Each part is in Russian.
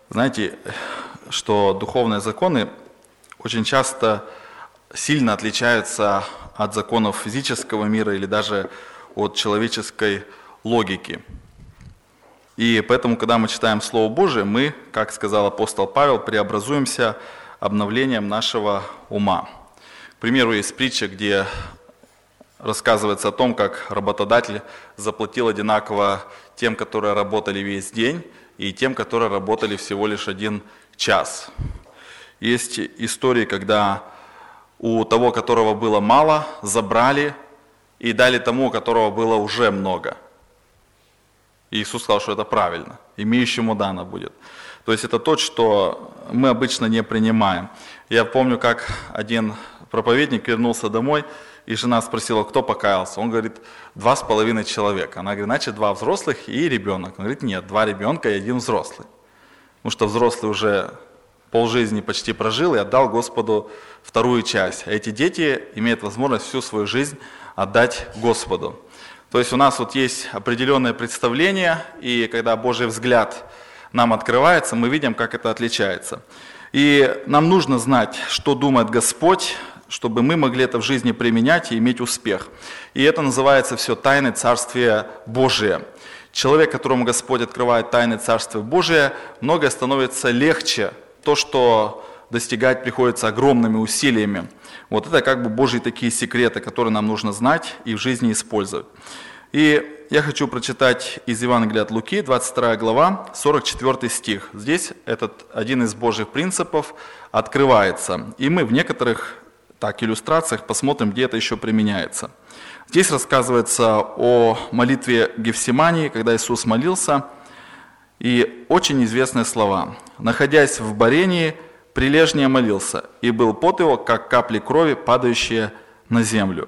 Знаете, что духовные законы очень часто сильно отличаются от законов физического мира или даже от человеческой логики. И поэтому, когда мы читаем Слово Божие, мы, как сказал апостол Павел, преобразуемся обновлением нашего ума. К примеру, есть притча, где рассказывается о том, как работодатель заплатил одинаково тем, которые работали весь день, и тем, которые работали всего лишь 1 час. Есть истории, когда у того, которого было мало, забрали и дали тому, у которого было уже много. И Иисус сказал, что это правильно, имеющему дано будет. То есть это то, что мы обычно не принимаем. Я помню, как один проповедник вернулся домой, и жена спросила, кто покаялся. Он говорит, 2,5 человека. Она говорит, значит, 2 взрослых и ребенок. Он говорит, нет, 2 ребенка и 1 взрослый. Потому что взрослый уже полжизни почти прожил и отдал Господу 2-ю часть. А эти дети имеют возможность всю свою жизнь отдать Господу. То есть у нас вот есть определенное представление, и когда Божий взгляд нам открывается, мы видим, как это отличается. И нам нужно знать, что думает Господь, чтобы мы могли это в жизни применять и иметь успех. И это называется все тайны Царствия Божия. Человек, которому Господь открывает тайны Царствия Божия, многое становится легче. То, что достигать приходится огромными усилиями. Вот это как бы Божьи такие секреты, которые нам нужно знать и в жизни использовать. И я хочу прочитать из Евангелия от Луки, 22 глава, 44 стих. Здесь этот один из Божьих принципов открывается. И мы в некоторых иллюстрациях посмотрим, где это еще применяется. Здесь рассказывается о молитве Гефсимании, когда Иисус молился. И очень известные слова. «Находясь в борении, прилежнее молился, и был пот его, как капли крови, падающие на землю».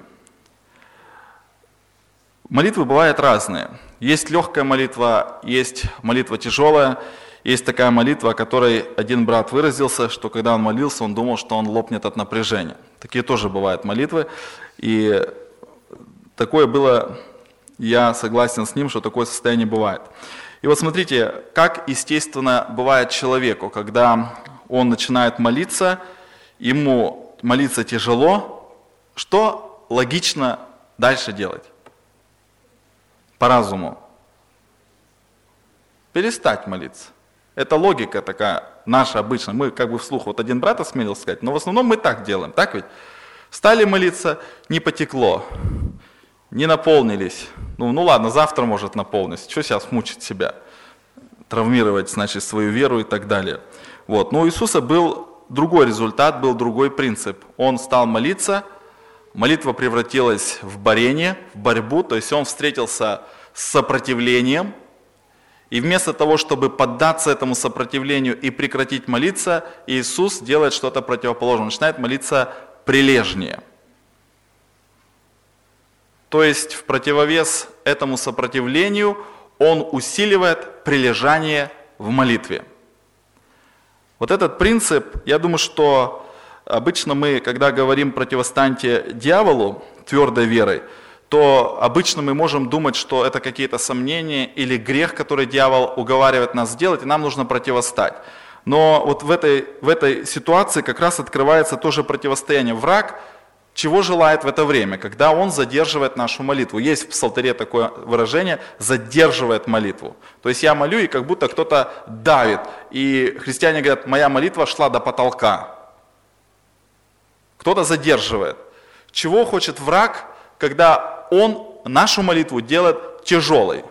Молитвы бывают разные. Есть легкая молитва, есть молитва тяжелая. Есть такая молитва, о которой один брат выразился, что когда он молился, он думал, что он лопнет от напряжения. Такие тоже бывают молитвы. И такое было, я согласен с ним, что такое состояние бывает. И вот смотрите, как естественно бывает человеку, когда он начинает молиться, ему молиться тяжело, что логично дальше делать? По разуму. Перестать молиться. Это логика такая наша обычная. Мы как бы вслух, вот один брат осмелился сказать, но в основном мы так делаем, так ведь? Стали молиться, не потекло, не наполнились. Ну ладно, завтра может наполниться. Что сейчас мучить себя? Травмировать, значит, свою веру и так далее. Вот. Но у Иисуса был другой результат, был другой принцип. Он стал молиться, молитва превратилась в борение, в борьбу, то есть он встретился с сопротивлением. И вместо того, чтобы поддаться этому сопротивлению и прекратить молиться, Иисус делает что-то противоположное, начинает молиться прилежнее. То есть в противовес этому сопротивлению он усиливает прилежание в молитве. Вот этот принцип, я думаю, что обычно мы, когда говорим «противостаньте дьяволу» твердой верой, то обычно мы можем думать, что это какие-то сомнения или грех, который дьявол уговаривает нас сделать, и нам нужно противостать. Но вот в этой ситуации как раз открывается тоже противостояние. Враг чего желает в это время, когда он задерживает нашу молитву. Есть в Псалтире такое выражение «задерживает молитву». То есть я молю, и как будто кто-то давит. И христиане говорят, моя молитва шла до потолка. Кто-то задерживает. Чего хочет враг, когда он нашу молитву делает тяжелой?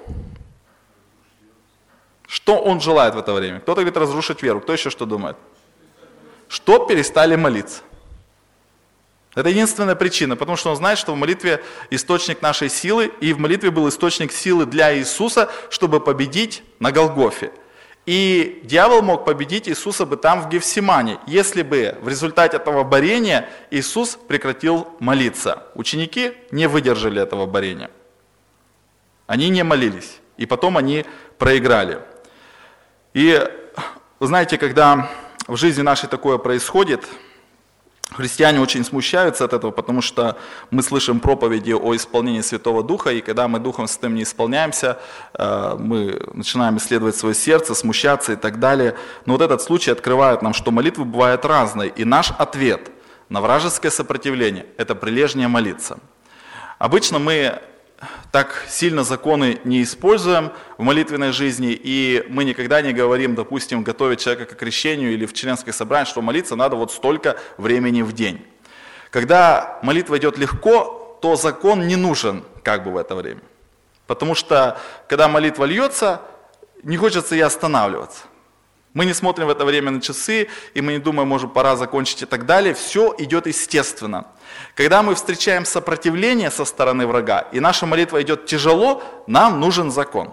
Что он желает в это время? Кто-то говорит разрушить веру. Кто еще что думает? Что перестали молиться. Это единственная причина, потому что он знает, что в молитве источник нашей силы, и в молитве был источник силы для Иисуса, чтобы победить на Голгофе. И дьявол мог победить Иисуса бы там в Гефсимане, если бы в результате этого борения Иисус прекратил молиться. Ученики не выдержали этого борения. Они не молились, и потом они проиграли. И вы знаете, когда в жизни нашей такое происходит, Христиане очень смущаются от этого, потому что мы слышим проповеди о исполнении Святого Духа, и когда мы Духом Святым не исполняемся, мы начинаем исследовать свое сердце, смущаться и так далее. Но вот этот случай открывает нам, что молитвы бывают разные, и наш ответ на вражеское сопротивление – это прилежнее молиться. Обычно мы так сильно законы не используем в молитвенной жизни, и мы никогда не говорим, допустим, готовить человека к крещению или в членское собрание, что молиться надо вот столько времени в день. Когда молитва идет легко, то закон не нужен как бы в это время. Потому что, когда молитва льется, не хочется и останавливаться. Мы не смотрим в это время на часы, и мы не думаем, может, пора закончить и так далее. Все идет естественно. Когда мы встречаем сопротивление со стороны врага, и наша молитва идет тяжело, нам нужен закон.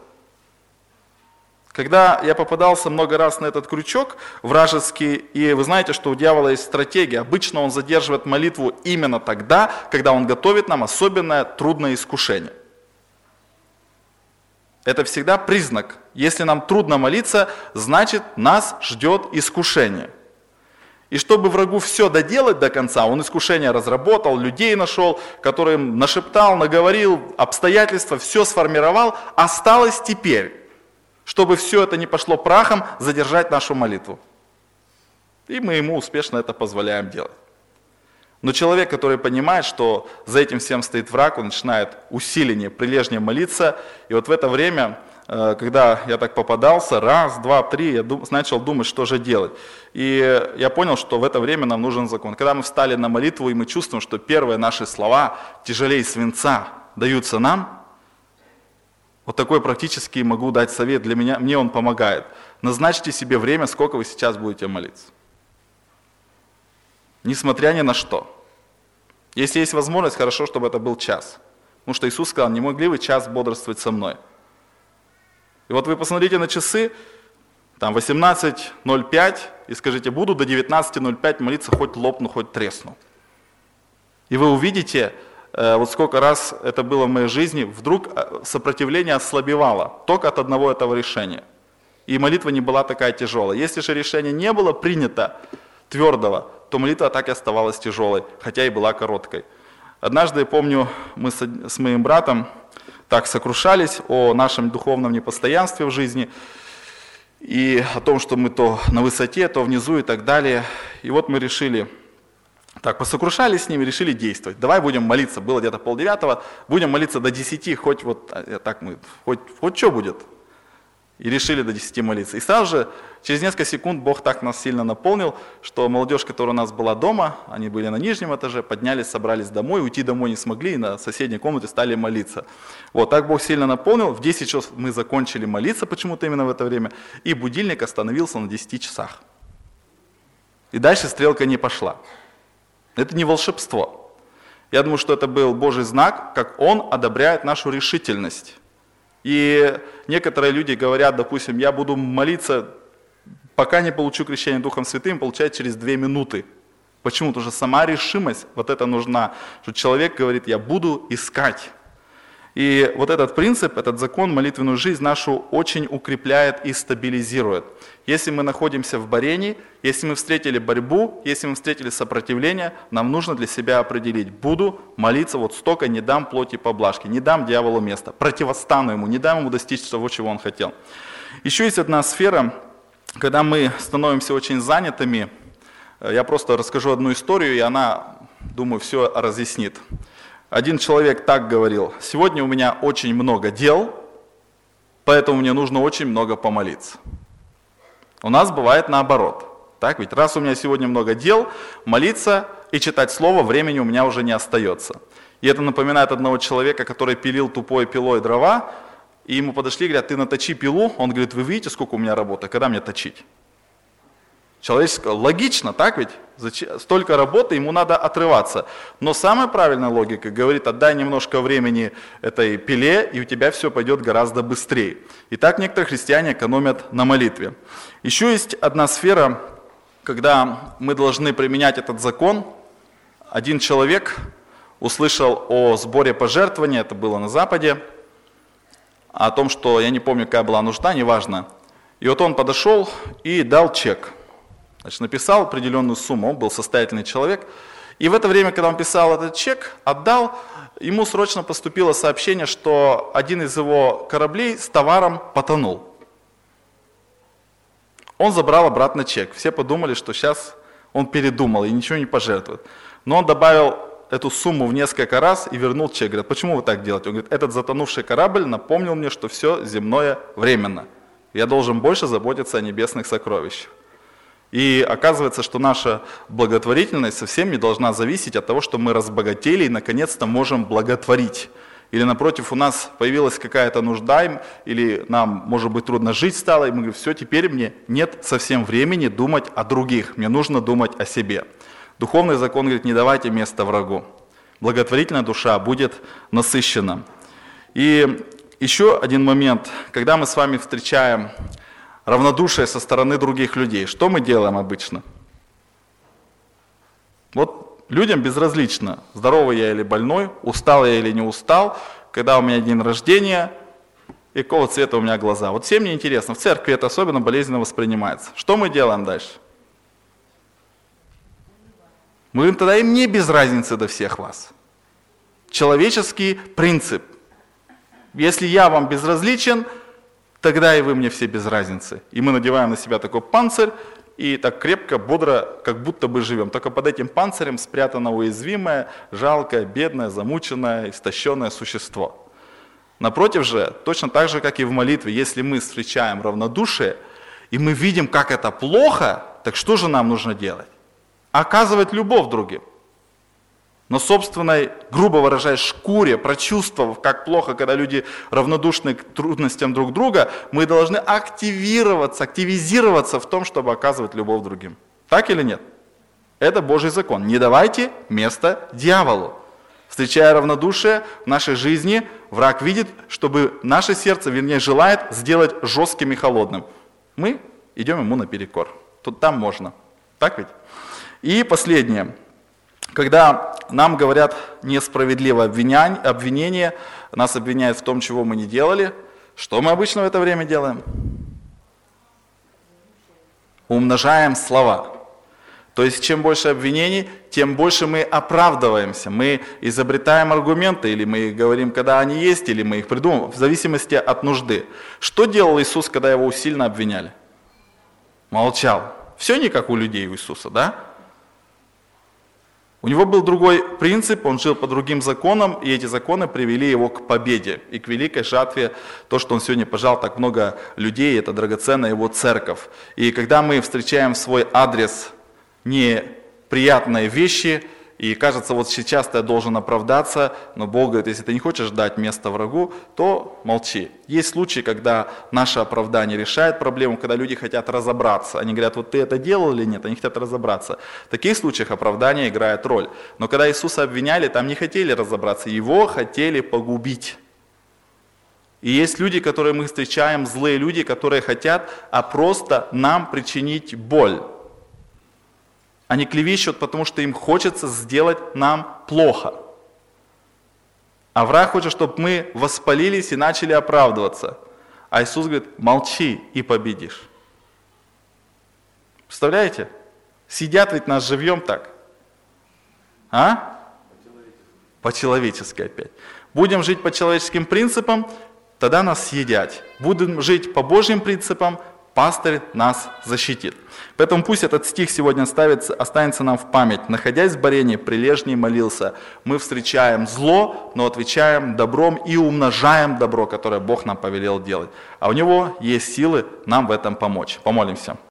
Когда я попадался много раз на этот крючок вражеский, и вы знаете, что у дьявола есть стратегия, обычно он задерживает молитву именно тогда, когда он готовит нам особенное трудное искушение. Это всегда признак. Если нам трудно молиться, значит нас ждет искушение. И чтобы врагу все доделать до конца, он искушение разработал, людей нашел, которым нашептал, наговорил, обстоятельства, все сформировал. Осталось теперь, чтобы все это не пошло прахом, задержать нашу молитву. И мы ему успешно это позволяем делать. Но человек, который понимает, что за этим всем стоит враг, он начинает усиленнее, прилежнее молиться. И вот в это время, когда я так попадался, раз, два, три, я начал думать, что же делать. И я понял, что в это время нам нужен закон. Когда мы встали на молитву, и мы чувствуем, что первые наши слова тяжелее свинца даются нам, вот такой практически могу дать совет для меня, мне он помогает. Назначьте себе время, сколько вы сейчас будете молиться. Несмотря ни на что. Если есть возможность, хорошо, чтобы это был час. Потому что Иисус сказал, не могли вы час бодрствовать со мной. И вот вы посмотрите на часы, там 18:05, и скажите, буду до 19:05 молиться, хоть лопну, хоть тресну. И вы увидите, вот сколько раз это было в моей жизни, вдруг сопротивление ослабевало только от одного этого решения. И молитва не была такая тяжелая. Если же решение не было принято твердого, то молитва так и оставалась тяжелой, хотя и была короткой. Однажды, я помню, мы с моим братом так сокрушались о нашем духовном непостоянстве в жизни, и о том, что мы то на высоте, то внизу и так далее. И вот мы решили, так посокрушались с ними, решили действовать. Давай будем молиться, было где-то 8:30, будем молиться до 10, хоть что будет. И решили до 10 молиться. И сразу же, через несколько секунд, Бог так нас сильно наполнил, что молодежь, которая у нас была дома, они были на нижнем этаже, поднялись, собрались домой, уйти домой не смогли, и на соседней комнате стали молиться. Вот так Бог сильно наполнил. В 10 часов мы закончили молиться почему-то именно в это время, и будильник остановился на 10 часах. И дальше стрелка не пошла. Это не волшебство. Я думаю, что это был Божий знак, как Он одобряет нашу решительность. И некоторые люди говорят, допустим, я буду молиться, пока не получу крещение Духом Святым, получать через 2 минуты. Почему? Потому что сама решимость, вот это нужна, что человек говорит, я буду искать. И вот этот принцип, этот закон, молитвенную жизнь нашу очень укрепляет и стабилизирует. Если мы находимся в борении, если мы встретили борьбу, если мы встретили сопротивление, нам нужно для себя определить, буду молиться вот столько, не дам плоти поблажки, не дам дьяволу места, противостану ему, не дам ему достичь того, чего он хотел. Еще есть одна сфера, когда мы становимся очень занятыми, я просто расскажу одну историю, и она, думаю, все разъяснит. Один человек так говорил, сегодня у меня очень много дел, поэтому мне нужно очень много помолиться. У нас бывает наоборот. Так ведь раз у меня сегодня много дел, молиться и читать слово времени у меня уже не остается. И это напоминает одного человека, который пилил тупой пилой дрова, и ему подошли и говорят, ты наточи пилу. Он говорит, вы видите, сколько у меня работы, когда мне точить? Человек сказал, логично, так ведь? Столько работы, ему надо отрываться. Но самая правильная логика говорит, отдай немножко времени этой пиле, и у тебя все пойдет гораздо быстрее. И так некоторые христиане экономят на молитве. Еще есть одна сфера, когда мы должны применять этот закон. Один человек услышал о сборе пожертвований, это было на Западе, о том, что, я не помню, какая была нужда, неважно. И вот он подошел и дал чек. Значит, написал определенную сумму, он был состоятельный человек. И в это время, когда он писал этот чек, отдал, ему срочно поступило сообщение, что один из его кораблей с товаром потонул. Он забрал обратно чек. Все подумали, что сейчас он передумал и ничего не пожертвует. Но он добавил эту сумму в несколько раз и вернул чек. Говорит, почему вы так делаете? Он говорит, этот затонувший корабль напомнил мне, что все земное временно. Я должен больше заботиться о небесных сокровищах. И оказывается, что наша благотворительность совсем не должна зависеть от того, что мы разбогатели и наконец-то можем благотворить. Или напротив, у нас появилась какая-то нужда, или нам, может быть, трудно жить стало, и мы говорим, все, теперь мне нет совсем времени думать о других, мне нужно думать о себе. Духовный закон говорит, не давайте место врагу. Благотворительная душа будет насыщена. И еще один момент, когда мы с вами встречаем равнодушие со стороны других людей, что мы делаем обычно? Вот людям безразлично, здоровый я или больной, устал я или не устал, когда у меня день рождения и какого цвета у меня глаза. Вот всем мне интересно, в церкви это особенно болезненно воспринимается. Что мы делаем дальше? Мы говорим, тогда и мне без разницы до всех вас. Человеческий принцип. Если я вам безразличен, тогда и вы мне все без разницы. И мы надеваем на себя такой панцирь, и так крепко, бодро, как будто бы живем. Только под этим панцирем спрятано уязвимое, жалкое, бедное, замученное, истощенное существо. Напротив же, точно так же, как и в молитве, если мы встречаем равнодушие, и мы видим, как это плохо, так что же нам нужно делать? Оказывать любовь другим. На собственной, грубо выражаясь, шкуре, прочувствовав, как плохо, когда люди равнодушны к трудностям друг друга, мы должны активизироваться в том, чтобы оказывать любовь другим. Так или нет? Это Божий закон. Не давайте место дьяволу. Встречая равнодушие в нашей жизни, враг видит, чтобы наше сердце, вернее, желает сделать жестким и холодным. Мы идем ему наперекор. Тут там можно. Так ведь? И последнее. Когда нам говорят несправедливое обвинение, нас обвиняют в том, чего мы не делали, что мы обычно в это время делаем? Умножаем слова. То есть, чем больше обвинений, тем больше мы оправдываемся. Мы изобретаем аргументы, или мы их говорим, когда они есть, или мы их придумываем, в зависимости от нужды. Что делал Иисус, когда его сильно обвиняли? Молчал. Все не как у людей у Иисуса, да? У него был другой принцип, он жил по другим законам, и эти законы привели его к победе и к великой жатве. То, что он сегодня пожал так много людей, это драгоценная его церковь. И когда мы встречаем в свой адрес неприятные вещи, и кажется, вот сейчас-то я должен оправдаться, но Бог говорит, если ты не хочешь дать место врагу, то молчи. Есть случаи, когда наше оправдание решает проблему, когда люди хотят разобраться. Они говорят, вот ты это делал или нет, они хотят разобраться. В таких случаях оправдание играет роль. Но когда Иисуса обвиняли, там не хотели разобраться, его хотели погубить. И есть люди, которые мы встречаем, злые люди, которые хотят просто нам причинить боль. Они клевещут, потому что им хочется сделать нам плохо. А враг хочет, чтобы мы воспалились и начали оправдываться. А Иисус говорит, молчи и победишь. Представляете? Сидят ведь нас живьем так. А? По-человечески опять. Будем жить по человеческим принципам, тогда нас съедят. Будем жить по Божьим принципам, пастырь нас защитит. Поэтому пусть этот стих сегодня останется нам в память. Находясь в борении, прилежней молился. Мы встречаем зло, но отвечаем добром и умножаем добро, которое Бог нам повелел делать. А у Него есть силы нам в этом помочь. Помолимся.